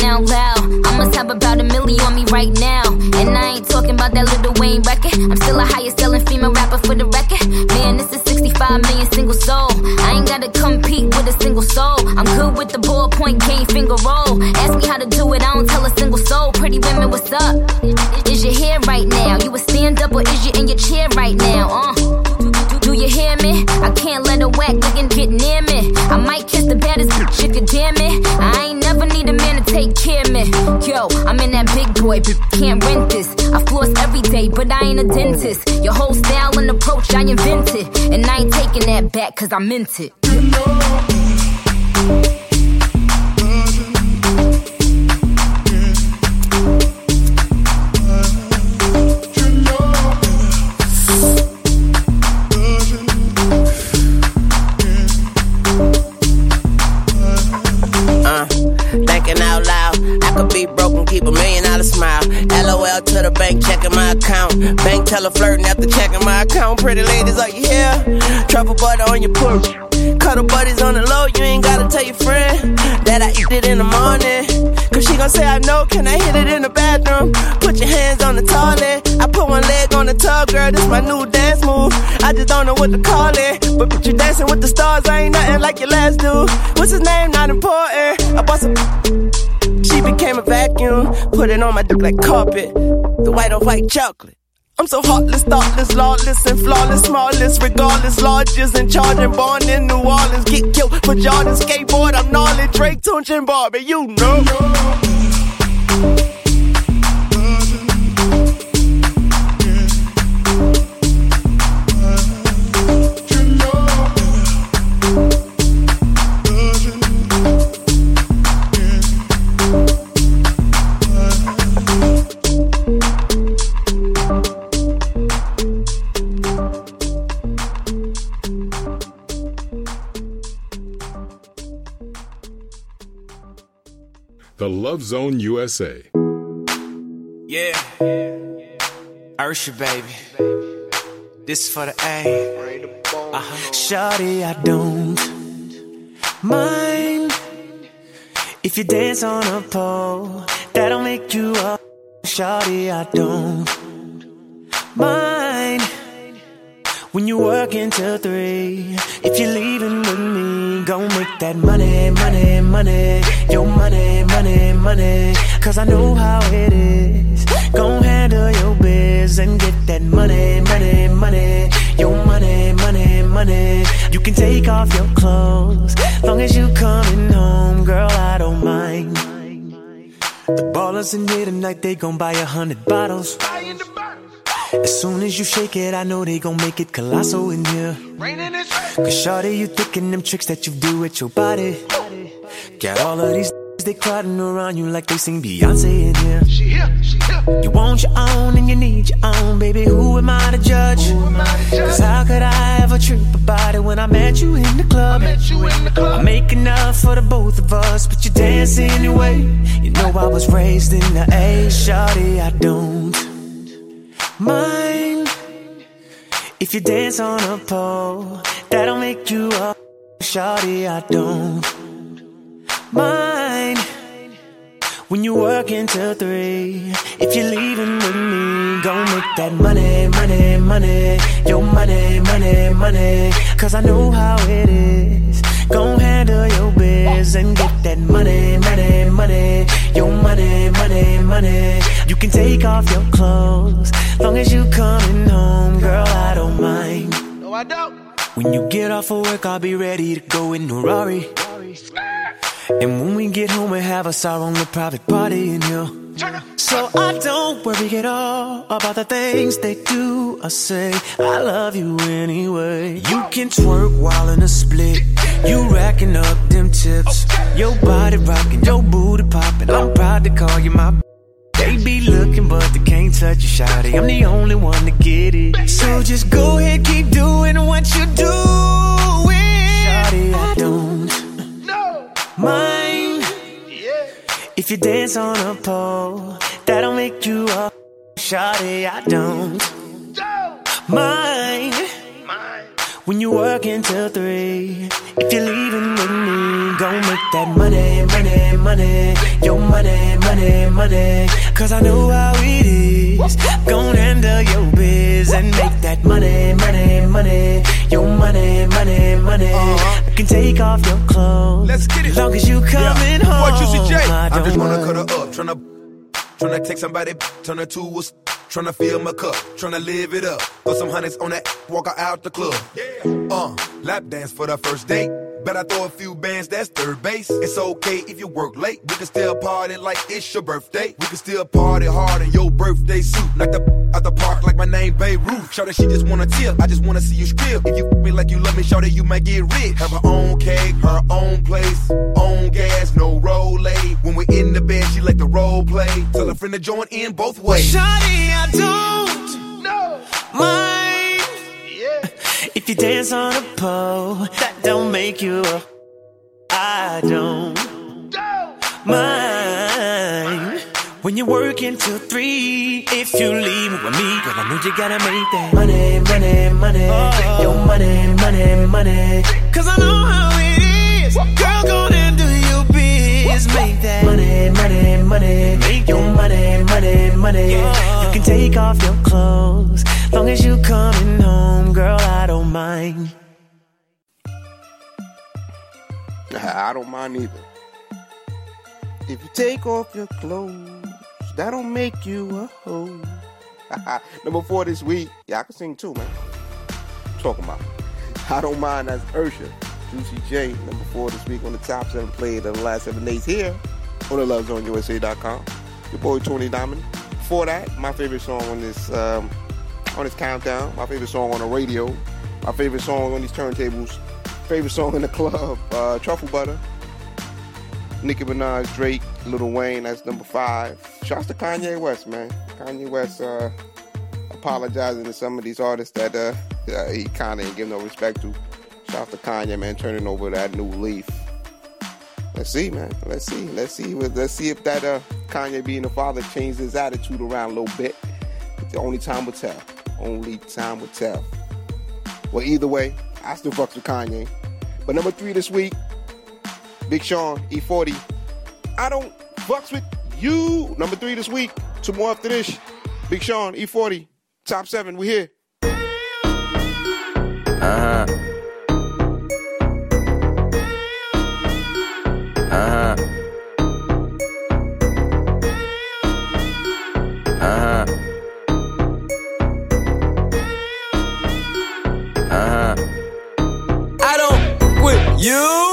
out loud. I must have about a million on me right now. And I ain't talking about that Lil Wayne record. I'm still a highest selling female rapper for the record. Man, this is sixty-five million single soul. I ain't gotta compete with a single soul. I'm good with the ballpoint game finger roll. Ask me how to do it, I don't tell a single soul. Pretty women, what's up? Is your hair right now? You a stand up or is you in your chair right now? Uh, do, do you hear me? I can't let a whack nigga get near me. I might kiss the baddest bitch if you damn it. I ain't never need a man to take care of me. Yo, I'm in that big boy, but can't rent this. I floss every day, but I ain't a dentist. Your whole style and approach I invented, and I ain't taking that back cause I meant it. Keep a million dollar smile. LOL to the bank, checking my account. Bank teller flirting after checking my account. Pretty ladies, are you here? Truffle butter on your porch. Cuddle buddies on the low, you ain't gotta tell your friend that I eat it in the morning. Cause she gon' say I know, can I hit it in the bathroom? Put your hands on the toilet. I put one leg on the tub, girl, this my new dance move. I just don't know what to call it, but put you dancing with the stars, I ain't nothing like your last dude. What's his name? Not important. I bought some. She became a vacuum, put it on my dick like carpet. The white on white chocolate. I'm so heartless, thoughtless, lawless, and flawless, smallest, regardless, largest, and charging, born in New Orleans. Get killed for Jordan, skateboard, I'm gnarly, Drake, Tunch, and Barbie, you know. The Love Zone U S A. Yeah. Ursha, baby. This is for the A. Uh-huh. Shawty, I don't mind if you dance on a pole. That'll make you up. Shawty, I don't mind when you work until three. If you're leaving with me, gon' make that money, money, money. Your money, money, money. Cause I know how it is. Gon' handle your biz and get that money, money, money. Your money, money, money. You can take off your clothes, long as you coming home, girl, I don't mind. The ballers in here tonight, they gon' buy a hundred bottles. As soon as you shake it, I know they gon' make it colossal in here. Cause shawty, you thinking them tricks that you do with your body. Got all of these they crowding around you like they sing Beyonce in here. She here, she here. You want your own and you need your own, baby. Who am I to judge? Cause how could I ever trip about it when I met you in the club? I, met you in the club. I make enough for the both of us, but you dance anyway. You know I was raised in the A. Shawty, I don't mind if you dance on a pole. That'll make you up. Shawty, I don't mind when you work until three. If you're leaving with me, gon' make that money, money, money. Your money, money, money. Cause I know how it is. Gon' handle your biz and get that money, money, money. Your money, money, money. You can take off your clothes, long as you coming home, girl, I don't mind. No, I don't. When you get off of work, I'll be ready to go in a Rari. And when we get home, we have us our own private party in here. So I don't worry at all about the things they do or say. I love you anyway. You can twerk while in a split. You racking up them tips. Your body rocking, your booty popping. I'm proud to call you my. They be looking but they can't touch you, shawty. I'm the only one to get it. So just go ahead, keep doing what you doing. Shawty, I don't mind if you dance on a pole. That'll make you up. Shawty, I don't mind when you work until three. If you're leaving with me, gon' make that money, money, money. Your money, money, money. Cause I know how it is. Gon' handle your biz and make that money, money, money. Your money, money, money. Uh-huh. I can take off your clothes. Let's get it. Long as you coming yeah. home. What you see, Jay? I, I just wanna mind. cut her up. Tryna, tryna take somebody, turn her to a, tryna fill my cup, tryna live it up. Throw some hundreds on that, walk her out the club. Yeah. Uh, lap dance for the first date. Bet I throw a few bands, that's third base. It's okay if you work late. We can still party like it's your birthday. We can still party hard in your birthday suit. Knock the out the park like my name Beirut. Shout that she just wanna tip, I just wanna see you strip. If you f me like you love me, shout that you might get rich. Have her own cake, her own place, own gas, no roll late. When we're in the bed, she like the role play. Tell a friend to join in both ways. Shawty, I don't no. mind if you dance on a pole, that don't make you a. I don't mind when you work until three. If you leave with me, girl, I know you gotta make that money, money, money. Oh. Your money, money, money. Cause I know how it is. Girl, go and do your biz. Make that money, money, money. Make your money, money, money. Oh. You can take off your clothes. Long as you coming home, girl, I don't mind. I don't mind either. If you take off your clothes, that don't make you a hoe. Number four this week. Yeah, I can sing too, man. Talking about. I don't mind. That's Ursha, Juicy J. Number four this week on the top seven played in the last seven days here on the love zone U S A dot com. Your boy Tony Diamond. Before that, my favorite song on this um, on this countdown. My favorite song on the radio. My favorite song on these turntables. Favorite song in the club. Uh, Truffle Butter. Nicki Minaj, Drake, Lil Wayne. That's number five. Shouts to Kanye West, man. Kanye West uh, apologizing to some of these artists that uh, uh, he kind of ain't give no respect to. Shouts to Kanye, man, turning over that new leaf. Let's see, man. Let's see. Let's see. Let's see if that uh, Kanye being a father changed his attitude around a little bit. The only time will tell. Only time will tell. Well, either way, I still fucks with Kanye. But number three this week, Big Sean, E forty. I don't fucks with you. Number three this week. Two more after this. Big Sean, E forty. Top seven, we here. Uh-huh. Uh-huh. Uh-huh. Uh-huh. I don't quit you.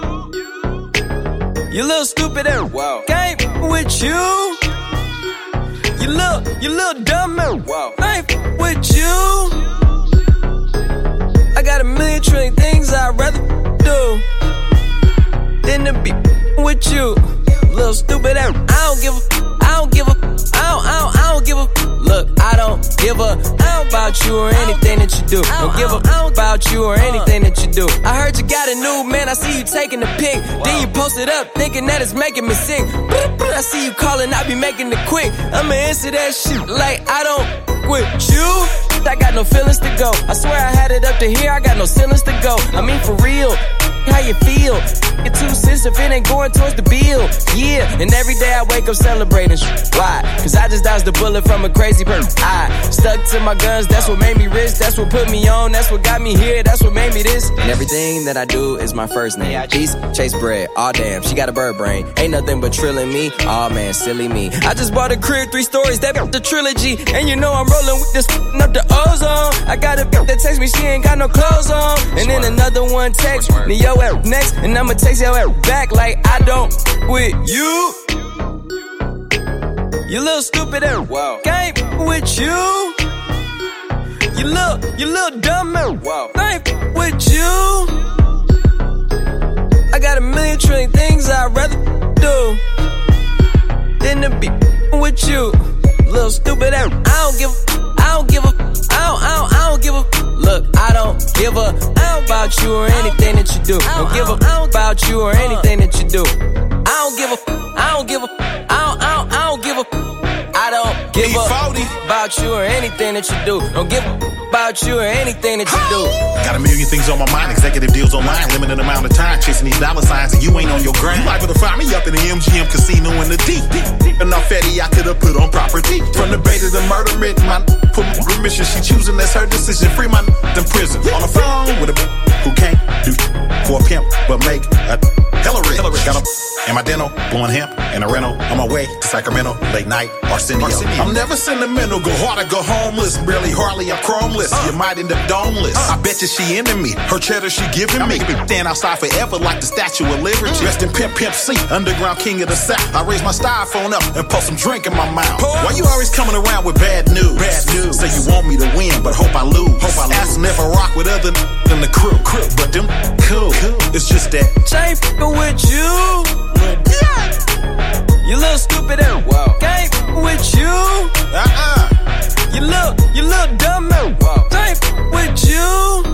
You little stupid and wow. Game with you. You little, you little dumb and wow. I ain't with you. I got a million trillion things I'd rather do than to be with you. Little stupid and I don't give a, I don't give a, I don't, I don't, I don't give a. Look, I don't give a about you or anything that you do. Don't give a about you or anything that you do. I heard you got a new man, I see you taking a pic. Then you post it up, thinking that it's making me sick. I see you calling, I be making it quick. I'ma answer that shit like I don't quit you. I got no feelings to go. I swear I had it up to here, I got no ceilings to go. I mean for real, how you feel? Get two cents if it ain't going towards the bill. Yeah, and every day I wake up celebrating. Why? Cause I just dodged a bullet from a crazy person. I stuck to my guns, that's what made me rich. That's what put me on, that's what got me here. That's what made me this. And everything that I do is my first name. East, chase bread, aw damn, she got a bird brain. Ain't nothing but trilling me, aw man, silly me. I just bought a crib, three stories, that the trilogy. And you know I'm rolling with this up the ozone. I got a bitch that text me, she ain't got no clothes on. And then another one text me, yo at next. And I'ma text your ass back like I don't with you. You little stupid and wow. Game with you. You little, you little dumb and wow. I ain't with you. I got a million trillion things I'd rather do than to be with you. Little stupid and I don't give a, I don't give a, I don't, I don't, I don't give a. Look, I don't give a about you or anything that you do. Don't give a about you or anything that you do. I don't give a, I don't give a, I don't, I don't, I don't give a, I don't give a about you or anything that you do. Don't give a about you or anything that you do. Got a million things on my mind, executive deals online, limited amount of time, chasing these dollar signs, and you ain't on your grind. You liable to find me up in the M G M casino in the deep. Enough fatty I could've put on property. From the bay to the murder writ, my put my permission. She choosing, that's her decision. Free my in prison. On the phone with a who can't do for a pimp, but make a hella rich. Got a in my dental, blowing hemp in a rental. On my way to Sacramento, late night, Arsenio. Arsenio. I'm never sentimental, go hard or go homeless. Barely, hardly, I'm chromeless. Uh. You might end up domeless. Uh. I bet you she into me. Her cheddar she giving me. I stand outside forever like the Statue of Liberty. Mm. Rest in Pimp Pimp C, underground king of the South. I raise my styrofoam up and pour some drink in my mouth. Pause. Why you always coming around with bad news? Bad news. Say you want me to win, but hope I lose. Hope I lose. Asking if I rock with other than the crew. crew. But them cool. cool. It's just that. Ain't f***ing with you. You little stupid and wow. Ain't f***ing with you. Uh-uh. You look, you look dumb and wow. Ain't f***ing with you.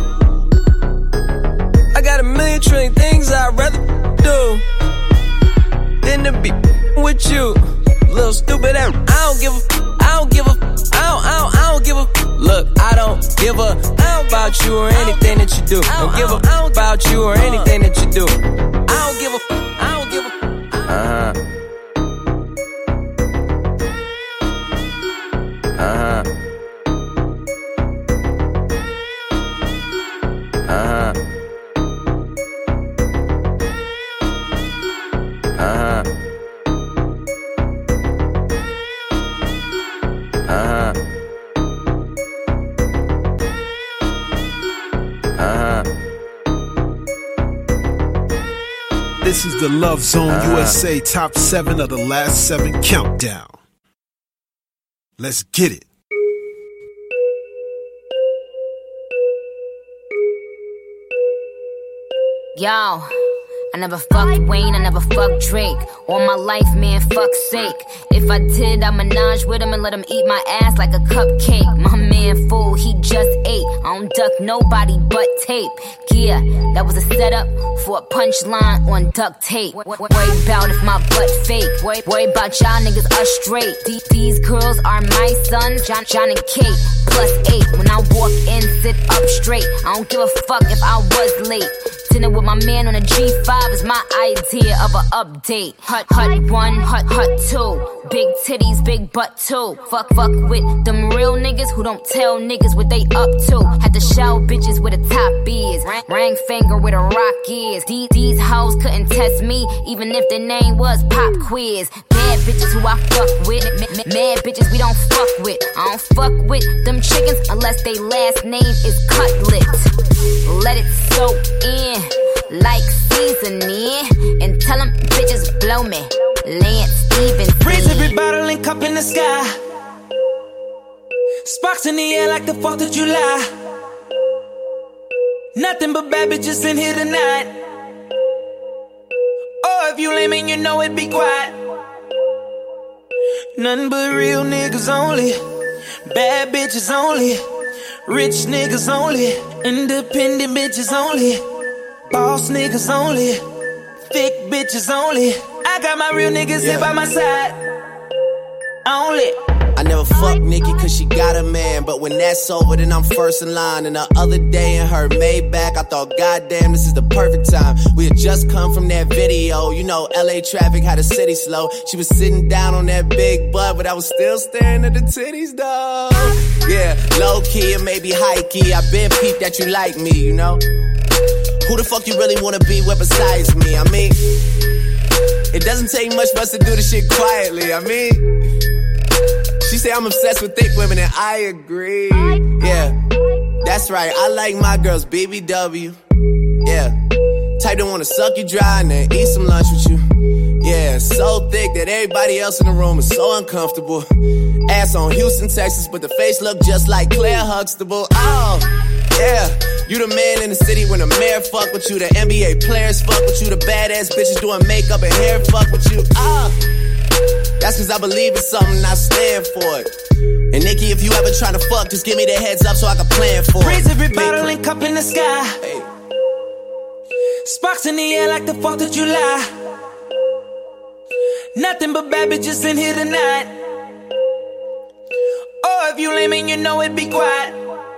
I got a million trillion things I'd rather do than to be with you. Little stupid and I don't give a, I don't give a, I don't, I don't, I don't give a. Look, I don't give a, I don't about you or anything that you do. Don't give a about you or anything that you do. I don't give a, I don't give a. Uh-huh. Uh-huh. Uh-huh. Uh-huh. Uh-huh. Uh-huh. This is the Love Zone uh-huh. U S A Top seven of the Last seven Countdown. Let's get it. Yo, I never fucked Wayne, I never fucked Drake. All my life, man, fuck's sake. If I did, I'd menage with him and let him eat my ass like a cupcake. My man fool, he just ate. I don't duck nobody but tape. Yeah, that was a setup for a punchline on duct tape. Worry about if my butt fake. Worry about y'all niggas are straight. These girls are my sons, John, John and Kate. Plus eight, when I walk in, sit up straight. I don't give a fuck if I was late. Dinner with my man on a G five is my idea of an update. Hut, hut one, hut, hut two. Big titties, big butt too. Fuck, fuck with them real niggas who don't tell niggas what they up to. Had to show bitches where the top is. Ring finger where the rock is. These, these hoes couldn't test me, even if their name was Pop Quiz. Bad bitches who I fuck with. Mad bitches we don't fuck with. I don't fuck with them chickens unless they last name is Cutlet. Let it soak in like seasoning and tell them bitches blow me. Lance Stevens. Raise every bottle and cup in the sky. Sparks in the air like the fourth of July. Nothing but bad bitches in here tonight. Oh, if you lame and you know it, be quiet. Nothing but real niggas only. Bad bitches only. Rich niggas only. Independent bitches only. Boss niggas only. Thick bitches only. I got my real niggas yeah. here by my side. Only. I never fuck Nikki cause she got a man. But when that's over, then I'm first in line. And the other day in her Maybach, I thought, goddamn, this is the perfect time. We had just come from that video. You know, L A traffic had the city slow. She was sitting down on that big butt, but I was still staring at the titties, dog. Yeah, low key and maybe high key. I been peeped that you like me, you know. Who the fuck you really wanna be with besides me? I mean, it doesn't take much for us to do this shit quietly. I mean, she say I'm obsessed with thick women and I agree. Yeah, that's right, I like my girls B B W. Yeah, type that wanna suck you dry and then eat some lunch with you. Yeah, so thick that everybody else in the room is so uncomfortable. Ass on Houston, Texas, but the face look just like Claire Huxtable. Oh, yeah, you the man in the city when the mayor fuck with you. The N B A players fuck with you. The badass bitches doing makeup and hair fuck with you. Ah, that's cause I believe in something and I stand for it. And Nikki, if you ever tryna fuck, just give me the heads up so I can plan for it. Raise every bottle and cup in the sky. Hey. Sparks in the air like the fourth of July. Nothing but bad bitches in here tonight. if you lame and you know it, be quiet.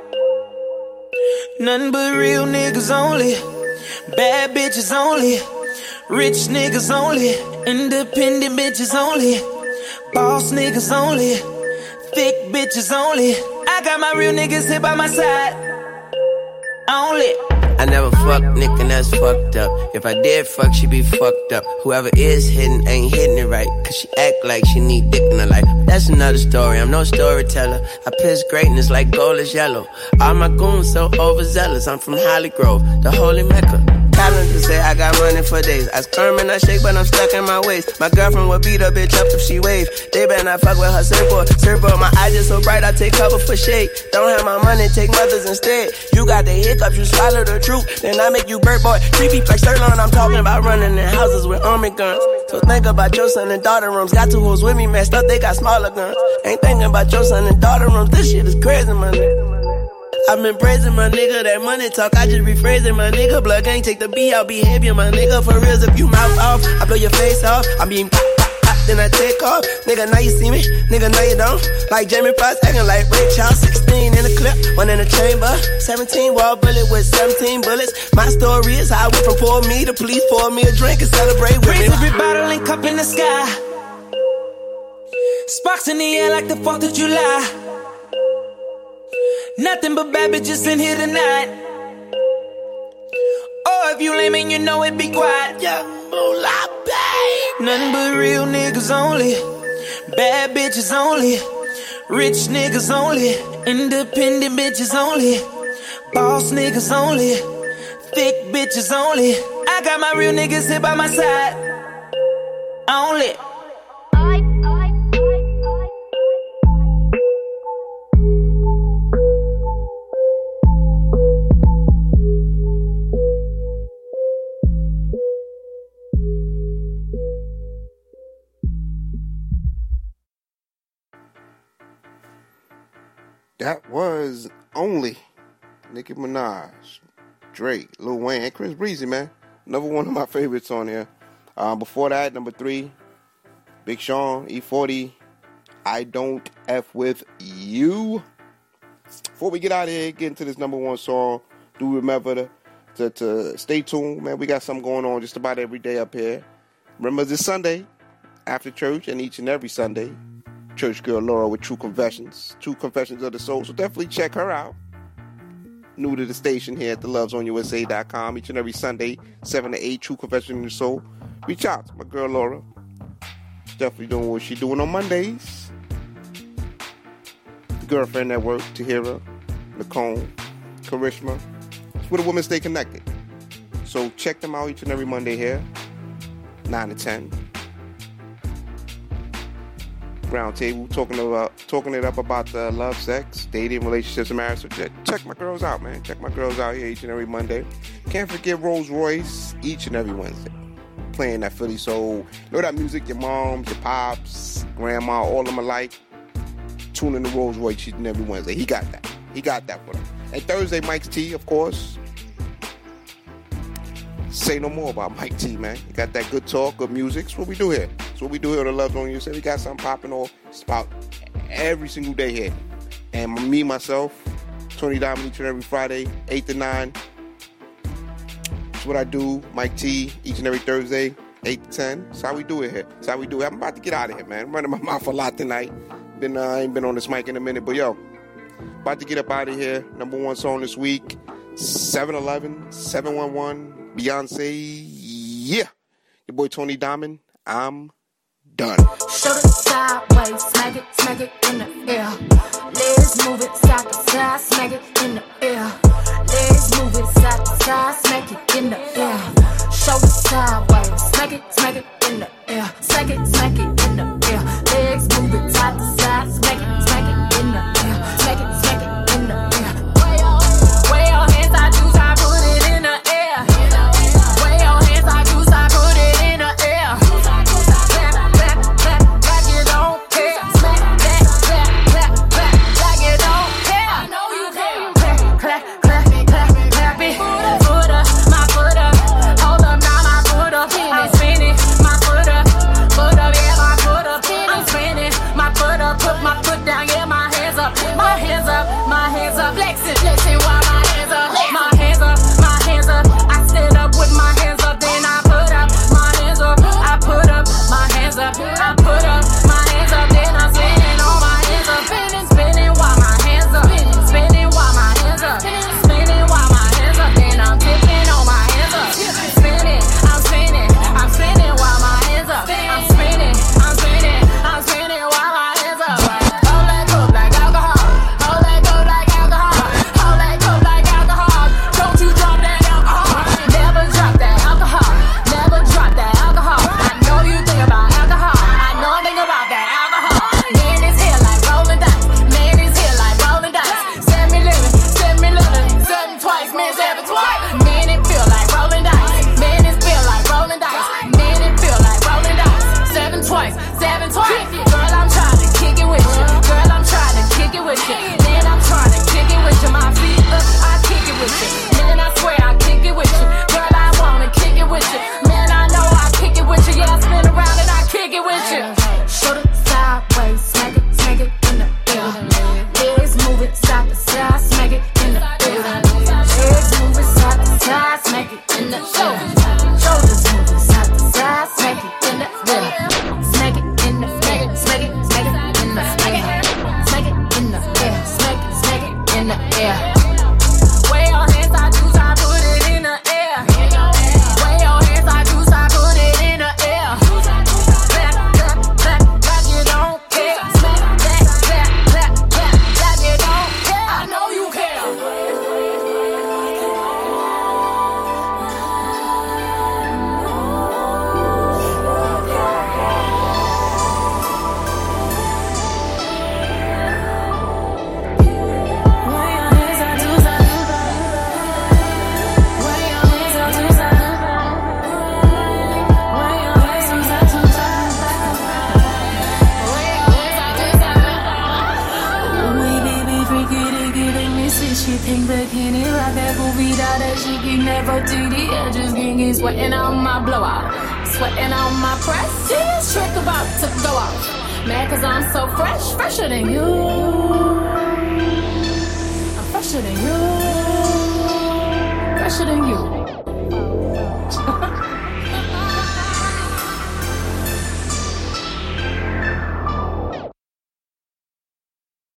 Nothing but real niggas only. Bad bitches only. Rich niggas only. Independent bitches only. Boss niggas only. Thick bitches only. I got my real niggas here by my side. Only. I never fuck Nick and that's fucked up. If I did fuck, she be fucked up. Whoever is hitting ain't hitting it right, cause she act like she need dick in her life. That's another story, I'm no storyteller. I piss greatness like gold is yellow. All my goons so overzealous, I'm from Holly Grove, the holy Mecca. Calendar say I got money for days. I squirm and I shake, but I'm stuck in my waist. My girlfriend would beat a bitch up if she wave. They better not fuck with her surfboard. Surfboard, my eyes just so bright, I take cover for shade. Don't have my money, take mothers instead. You got the hiccups, you swallow the truth. Then I make you bird boy. Creepy like Sterling, I'm talking about running in houses with army guns. So think about your son and daughter rooms. Got two hoes with me messed up, they got smaller guns. Ain't thinking about your son and daughter rooms. This shit is crazy, my nigga. I've been praising my nigga, that money talk, I just rephrasing my nigga. Blood gang, take the B out, behavior, my nigga. For reals, if you mouth off, I blow your face off. I'm being pop, pop, pop, then I take off. Nigga, now you see me, nigga, now you don't. Like Jamie Foxx, acting like Ray Charles. Sixteen in the clip, one in the chamber. Seventeen wall bullet with seventeen bullets. My story is how I went from pour me to please pour me a drink and celebrate with me. Raise every bottle and cup in the sky. Sparks in the air like the fourth of July. Nothing but bad bitches in here tonight. Oh, if you lame and you know it, be quiet. Yeah, moolah, babe. Nothing but real niggas only. Bad bitches only. Rich niggas only. Independent bitches only. Boss niggas only. Thick bitches only. I got my real niggas here by my side. Only. That was Only. Nicki Minaj, Drake, Lil Wayne, and Chris Breezy, man. Another one of my favorites on here. Um, before that, number three, Big Sean, E forty, I Don't F With You. Before we get out of here, get into this number one song, do remember to, to, to stay tuned, man. We got something going on just about every day up here. Remember this Sunday, after church, and each and every Sunday, Church Girl Laura with True Confessions. True Confessions of the Soul. So definitely check her out. New to the station here at the love zone U S A dot com. Each and every Sunday, seven to eight, True Confessions of the Soul. Reach out to my girl Laura. She's definitely doing what she's doing on Mondays. The Girlfriend Network, Tahira, Nicole, Karishma. It's where the women stay connected. So check them out each and every Monday here, nine to ten. Round table talking about talking it up about the love, sex, dating, relationships, and marriage. So check, check my girls out, man. Check my girls out here each and every Monday. Can't forget Rolls Royce each and every Wednesday. Playing that Philly soul. You know that music your moms, your pops, grandma, all of them alike. Tune in to Rolls Royce each and every Wednesday. He got that. He got that for them. And Thursday, Mike's T, of course. Say no more about Mike T, man. You got that good talk, good music. That's what we do here. That's what we do here on the Love Zone. You say we got something popping off. It's about every single day here. And me, myself, Tony Diamond, each and every Friday, eight to nine. That's what I do. Mike T, each and every Thursday, eight to ten. That's how we do it here. That's how we do it. I'm about to get out of here, man. I'm running my mouth a lot tonight. Been, uh, I ain't been on this mic in a minute, but yo, about to get up out of here. Number one song this week, seven eleven, seven one one. Beyonce, yeah. Your boy Tony Diamond, I'm done. Show it sideways, smack it, smack it in the air. Legs move it side to side, smack it in the air. Legs move it side to side, smack it in the air. Show it sideways, smack it, smack it in the air. Smack it, smack it in the air. Legs move it side to side, smack it, smack it in the air. Smack it, smack it in the air. Way your hands, I choose, I put it in the air. My foot up, yeah, my that movie that she can never T D. I just can't get sweating on my blowout. Sweating on my press. This trick about to go off. Mad cause I'm so fresh, fresher than you. I'm fresher than you. Fresher than you.